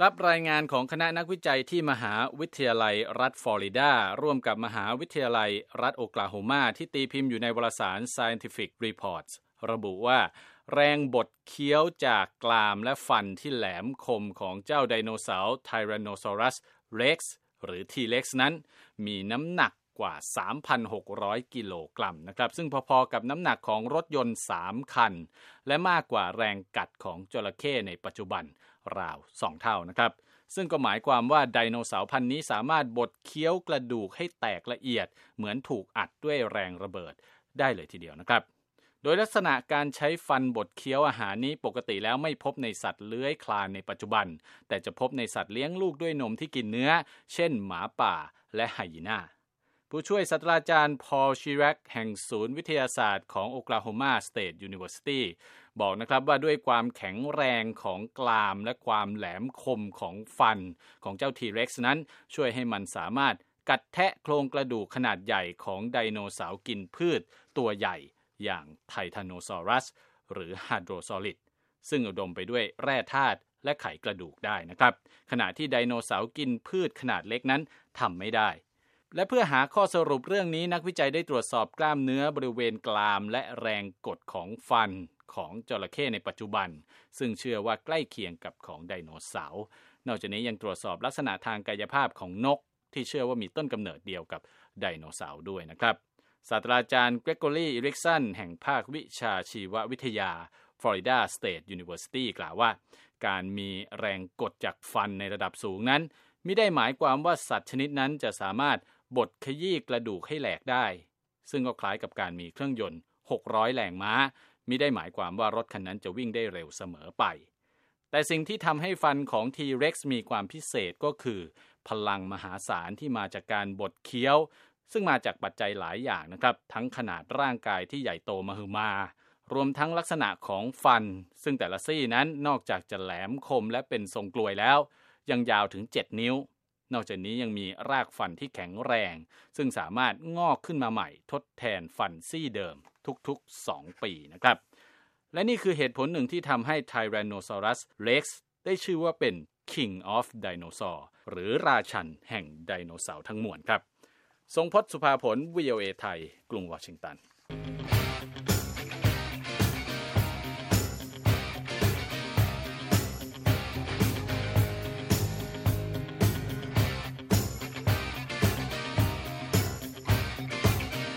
รับรายงานของคณะนักวิจัยที่มหาวิทยาลัยรัฐฟลอริดาร่วมกับมหาวิทยาลัยรัฐโอกลาโฮมาที่ตีพิมพ์อยู่ในวารสาร Scientific Reports ระบุว่าแรงบดเคี้ยวจากกรามและฟันที่แหลมคมของเจ้าไดโนเสาร์ Tyrannosaurus Rex หรือ T-Rex นั้นมีน้ำหนักกว่า 3,600 กิโลกรัมนะครับซึ่งพอๆกับน้ำหนักของรถยนต์3คันและมากกว่าแรงกัดของจระเข้ในปัจจุบันราว2เท่านะครับซึ่งก็หมายความว่าไดโนเสาร์พันธุ์นี้สามารถบดเคี้ยวกระดูกให้แตกละเอียดเหมือนถูกอัดด้วยแรงระเบิดได้เลยทีเดียวนะครับโดยลักษณะการใช้ฟันบดเคี้ยวอาหารนี้ปกติแล้วไม่พบในสัตว์เลื้อยคลานในปัจจุบันแต่จะพบในสัตว์เลี้ยงลูกด้วยนมที่กินเนื้อเช่นหมาป่าและไฮยีน่าผู้ช่วยศาสตราจารย์พอลชิรักแห่งศูนย์วิทยาศาสตร์ของโอกลาโฮมาสเตทยูนิเวอร์ซิตี้บอกนะครับว่าด้วยความแข็งแรงของกรามและความแหลมคมของฟันของเจ้า T-Rex นั้นช่วยให้มันสามารถกัดแทะโครงกระดูกขนาดใหญ่ของไดโนเสาร์กินพืชตัวใหญ่อย่างไทแทนโนซอรัสหรือฮาโดรซอลิดซึ่งอุดมไปด้วยแร่ธาตุและไขกระดูกได้นะครับขณะที่ไดโนเสาร์กินพืชขนาดเล็กนั้นทำไม่ได้และเพื่อหาข้อสรุปเรื่องนี้นักวิจัยได้ตรวจสอบกล้ามเนื้อบริเวณกรามและแรงกดของฟันของจระเข้ในปัจจุบันซึ่งเชื่อว่าใกล้เคียงกับของไดโนเสาร์นอกจากนี้ยังตรวจสอบลักษณะทางกายภาพของนกที่เชื่อว่ามีต้นกำเนิดเดียวกับไดโนเสาร์ด้วยนะครับศาสตราจารย์เกรกอรีอิริกสันแห่งภาควิชาชีววิทยา Florida State University กล่าวว่าการมีแรงกดจากฟันในระดับสูงนั้นมิได้หมายความว่าสัตว์ชนิดนั้นจะสามารถบดขยี้กระดูกให้แหลกได้ซึ่งก็คล้ายกับการมีเครื่องยนต์600แรงม้ามิได้หมายความว่ารถคันนั้นจะวิ่งได้เร็วเสมอไปแต่สิ่งที่ทำให้ฟันของ T-Rex มีความพิเศษก็คือพลังมหาศาลที่มาจากการบดเคี้ยวซึ่งมาจากปัจจัยหลายอย่างนะครับทั้งขนาดร่างกายที่ใหญ่โตมหึมารวมทั้งลักษณะของฟันซึ่งแต่ละซี่นั้นนอกจากจะแหลมคมและเป็นทรงกลวยแล้วยังยาวถึง7นิ้วนอกจากนี้ยังมีรากฟันที่แข็งแรงซึ่งสามารถงอกขึ้นมาใหม่ทดแทนฟันซี่เดิมทุกๆ2ปีนะครับและนี่คือเหตุผลหนึ่งที่ทำให้ Tyrannosaurus Rex ได้ชื่อว่าเป็น King of Dinosaur หรือราชันแห่งไดโนเสาร์ทั้งมวลครับทรงพจน์ สุภาผล VOA ไทยกรุงวอชิงตัน